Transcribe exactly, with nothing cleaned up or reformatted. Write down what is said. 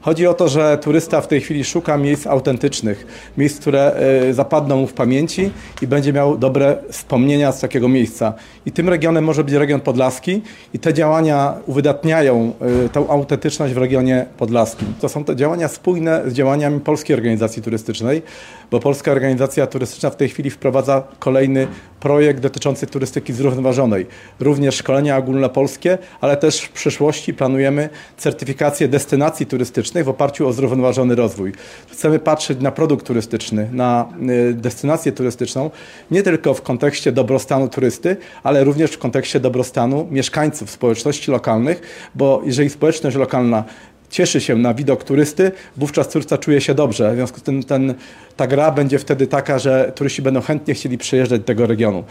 Chodzi o to, że turysta w tej chwili szuka miejsc autentycznych, miejsc, które zapadną mu w pamięci i będzie miał dobre wspomnienia z takiego miejsca. I tym regionem może być region podlaski i te działania uwydatniają tę autentyczność w regionie podlaskim. To są te działania spójne z działaniami Polskiej Organizacji Turystycznej, bo Polska Organizacja Turystyczna w tej chwili wprowadza kolejny projekt dotyczący turystyki zrównoważonej. Również szkolenia ogólnopolskie, ale też w przyszłości planujemy certyfikację destynacji turystycznych w oparciu o zrównoważony rozwój. Chcemy patrzeć na produkt turystyczny, na destynację turystyczną, nie tylko w kontekście dobrostanu turysty, ale również w kontekście dobrostanu mieszkańców, społeczności lokalnych, bo jeżeli społeczność lokalna cieszy się na widok turysty, wówczas turysta czuje się dobrze. W związku z tym ten, ta gra będzie wtedy taka, że turyści będą chętnie chcieli przyjeżdżać do tego regionu.